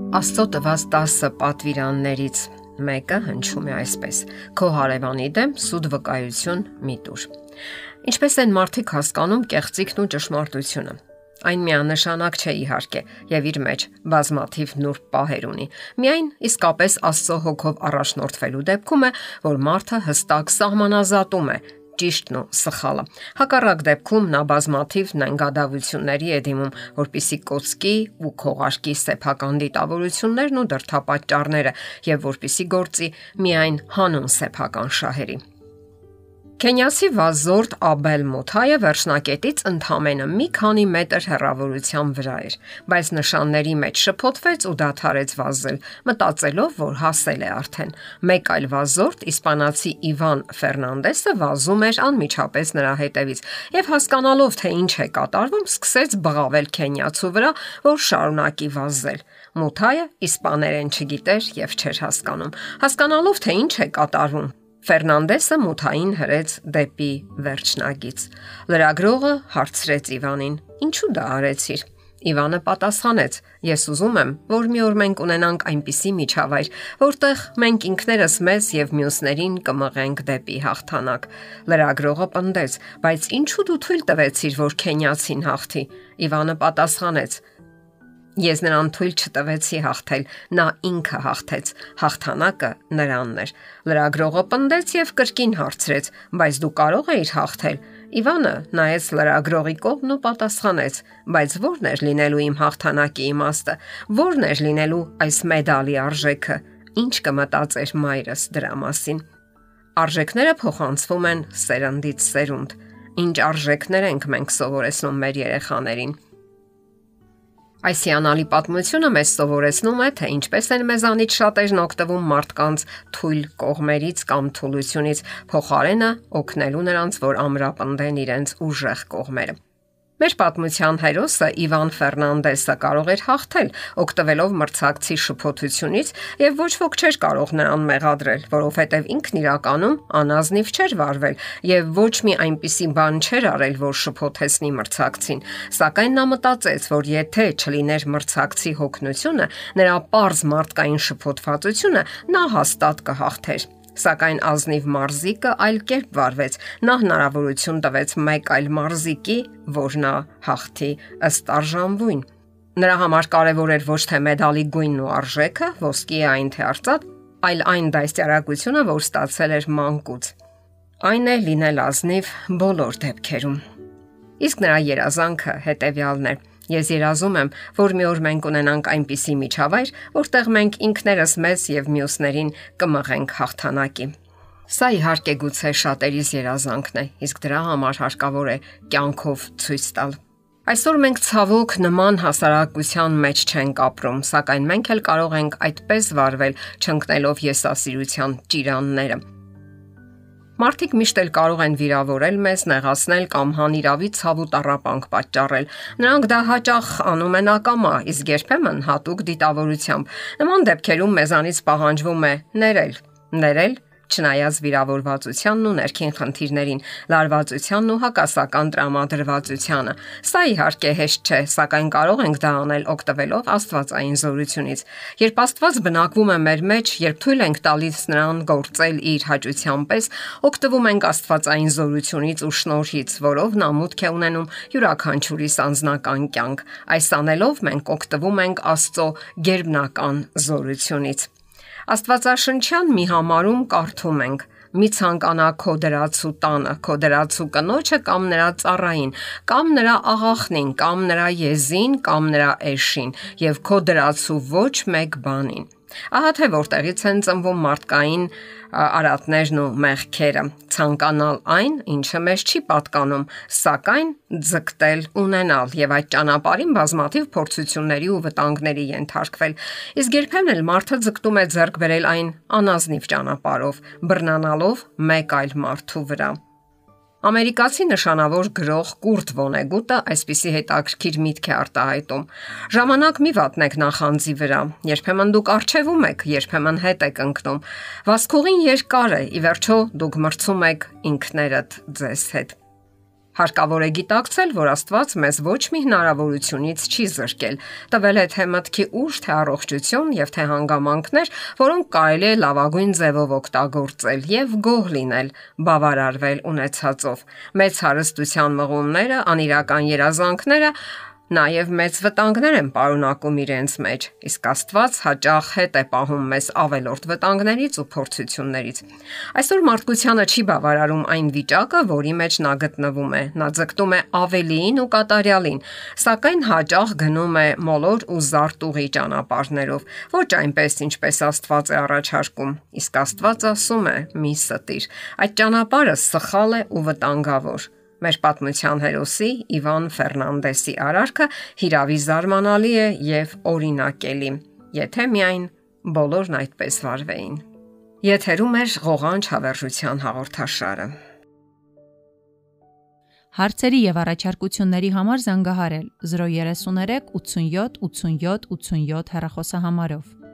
Աստծո տված 10 պատվիրաններից մեկը հնչում է այսպես. Քո հարևանի դեմ սուտ վկայություն մի տուր։ Ինչպես են մարդիկ հասկանում կեղծիքն ու ճշմարտությունը։ Այն միանշանակ չէ իհարկե եւ իր մեջ բազմաթիվ նուրբ պահեր ունի։ Միայն իսկապես Աստծո հոգով առաջնորդվելու դեպքում է, որ մարդը հստակ սահմանազատում է ճիշտն ու սխալը։ Հակառակ դեպքում նա բազմաթիվ նենգադավությունների է դիմում, որպիսի կոծկի ու քողարկի սեփական դիտավորություններն ու դրդապատճառները եւ որպիսի գործի միայն հանուն սեփական շահերի։ Քենիացի վազորդ Աբել Մոթայը վերջնակետից ընդամենը մի քանի մետր հեռավորության վրա էր, բայց նշանների մեջ շփոթվեց ու դադարեց վազել, մտածելով, որ հասել է արդեն։ Մեկ այլ վազորդ, իսպանացի Իվան Ֆերնանդեսը վազում էր անմիջապես նրա հետևից եւ հասկանալով, թե ինչ է կատարվում, սկսեց բղավել քենիացու վրա, որ շարունակի վազել։ Մոթայը իսպաներեն չգիտեր եւ չէր հասկանում։ Հասկանալով, թե ինչ է կատարվում, Ֆերնանդեսը Մոթային հրեց դեպի վերջնագիծ։ Լրագրողը հարցրեց Իվանին. «Ինչու դա արեցիր»։ Իվանը պատասխանեց. «Ես ուզում եմ, որ մի օր մենք ունենանք այնպիսի միջավայր, որտեղ մենք ինքներս մեզ եւ մյուսներին կմղենք դեպի հաղթանակ»։ Լրագրողը պնդեց. «Բայց ինչու դու թույլ տվեցիր, որ քենիացին հաղթի»։ Իվանը պատասխանեց. «Ես նրան թույլ չտվեցի հաղթել, նա ինքը հաղթեց, հաղթանակը նրանն էր»։ Լրագրողը պնդեց եւ կրկին հարցրեց. «Բայց դու կարող էիր հաղթել»։ Իվանը նայեց լրագրողի կողմն ու պատասխանեց. «Բայց ո՞րն էր լինելու իմ հաղթանակի իմաստը, ո՞րն էր լինելու այս մեդալի արժեքը, ինչ կմտածեր մայրս դրա մասին»։ Արժեքները փոխանցվում են սերնդից սերունդ։ Ինչ արժեքներ ենք մենք սովորեցնում մեր երեխաներին։ Այս հիանալի պատմությունը մեզ սովորեցնում է, թե ինչպես են մեզանից շատերն օգտվում մարդկանց թույլ կողմերից կամ թուլությունից, փոխարենը օգնելու նրանց, որ ամրապնդեն իրենց ուժեղ կողմերը։ Մեր պատմության հերոսը Իվան Ֆերնանդեսը կարող էր հաղթել, օգտվելով մրցակցի շփոթությունից, եւ ոչ ոք չէր կարող նրան մեղադրել, որովհետեւ ինքն իրականում անազնիվ չէր վարվել եւ ոչ մի այնպիսի բան չէր արել, որ շփոթեցնի մրցակցին։ Սակայն նա մտածեց, որ եթե չլիներ մրցակցի հոգնությունը, նրա պարզ մարդկային շփոթվածությունը, նա հաստատ կհաղթեր։ Սակայն ազնիվ մարզիկը այլ կերպ վարվեց։ Նա հնարավորություն տվեց մեկ այլ մարզիկի, որ նա հաղթի ըստ արժանվույն։ Նրա համար կարևոր էր ոչ թե մեդալի գույնն ու արժեքը, ոսկի է այն թե արծաթ, այլ այն դաստիարակությունը, որ ստացել էր մանկուց։ Այն է լինել ազնիվ բոլոր դեպքերում։ Իսկ նրա երազանքը հետևյալն էր. Ես երազում եմ, որ մի օր մենք ունենանք այնպիսի միջավայր, որտեղ մենք ինքներս մեզ եւ մյուսներին կմղենք հաղթանակի։ Սա իհարկե գուցե շատերիս երազանքն է, իսկ դրա համար հարկավոր է կյանքով ցույց տալ։ Այսօր մենք ցավոք նման հասարակության մեջ չենք ապրում, սակայն մենք էլ կարող ենք այդպես վարվել, չընկնելով եսասիրության ճիրանները։ Մարդիկ միշտ էլ կարող են վիրավորել մեզ, նեղացնել կամ հանիրավի ցավ ու տառապանք պատճառել։ Նրանք դա հաճախ անում են ակամա, իսկ երբեմն հատուկ դիտավորությամբ։ Նման դեպքերում մեզանից պահանջվում է ներել, չնայած վիրավորվածությանն ու ներքին խնդիրներին, լարվածությանն ու հակասական տրամադրվածությանը։ Սա իհարկե հեշտ չէ, սակայն կարող ենք դա անել օգտվելով աստվածային զորությունից։ Երբ Աստված բնակվում է մեր մեջ, երբ թույլ ենք տալիս նրան գործել իր հաճության պես, օգտվում ենք աստվածային զորությունից ու շնորհից, որով նա մուտք է ունենում յուրաքանչյուրիս անձնական կյանք։ Այս անելով մենք օգտվում ենք Աստծո գերբնական զորությունից։ Աստվածաշնչյան մի համարում կարդում ենք. «Մի ցանկանա քո դրացու տանը, քո դրացու կնոջը կամ նրա ծառային, կամ նրա աղախնին, կամ նրա եզին, կամ նրա էշին, եւ քո դրացու ոչ մեկ բանին»։ Ահա թե որտեղից են ծնվում մարդկային արատներն ու մեղքերը։ Ցանկանալ այն, ինչը մեզ չի պատկանում, սակայն ձգտել ունենալ եւ այդ ճանապարհին բազմաթիվ փորձությունների ու վտանգների ենթարկվել։ Իսկ երբեմն էլ մարդը ձգտում է ձեռք բերել այն անազնիվ ճանապարհով, բռնանալով մեկ այլ մարդու վրա։ Ամերիկացի նշանավոր գրող Կուրտ Վոնեգուտը այսպիսի հետաքրքիր միտք է արտահայտում. «Ժամանակ մի վատնեք նախանձի վրա, երբեմն դուք առջևում եք, երբեմն հետ եք ընկնում։ Վազքուղին երկար է, ի վերջո դուք մրցում եք ինքներդ ձեզ հետ»։ Հարկավոր է գիտակցել, որ Աստված մեզ ոչ մի հնարավորությունից չի զրկել։ Տվել է թե մտքի ուժ, թե առողջություն եւ թե հանգամանքներ, որոնք կարելի է լավագույն ձևով օգտագործել եւ գոհ լինել, բավարարվել ունեցածով։ Մեծ հարստության մղումները, անիրական երազանքները նաև մեծ վտանգներ են պարունակում իրենց մեջ, իսկ Աստված հաճախ հետ է պահում մեզ ավելորդ վտանգներից ու փորձություններից։ Այսօր մարդկությանը չի բավարարում այն վիճակը, որի մեջ նա գտնվում է։ Նա ձգտում է ավելիին ու կատարյալին, սակայն հաճախ գնում է մոլոր ու զարտուղի ճանապարհներով, ոչ այնպես, ինչպես Աստված է առաջարկում։ Իսկ Աստված ասում է՝ մի ստիր։ Այդ ճանապարհը սխալ է ու վտանգավոր։ Մեր պատմության հերոսի Իվան Ֆերնանդեսի արարքը հիրավի զարմանալի է եւ օրինակելի, եթե միայն բոլորն այդպես վարվեին։ Եթերում է ղողանջ հավերժության հաղորդաշարը։ Հարցերի եւ առաջարկությունների համար զանգահարել 033 87 87 87 հեռախոսահամարով։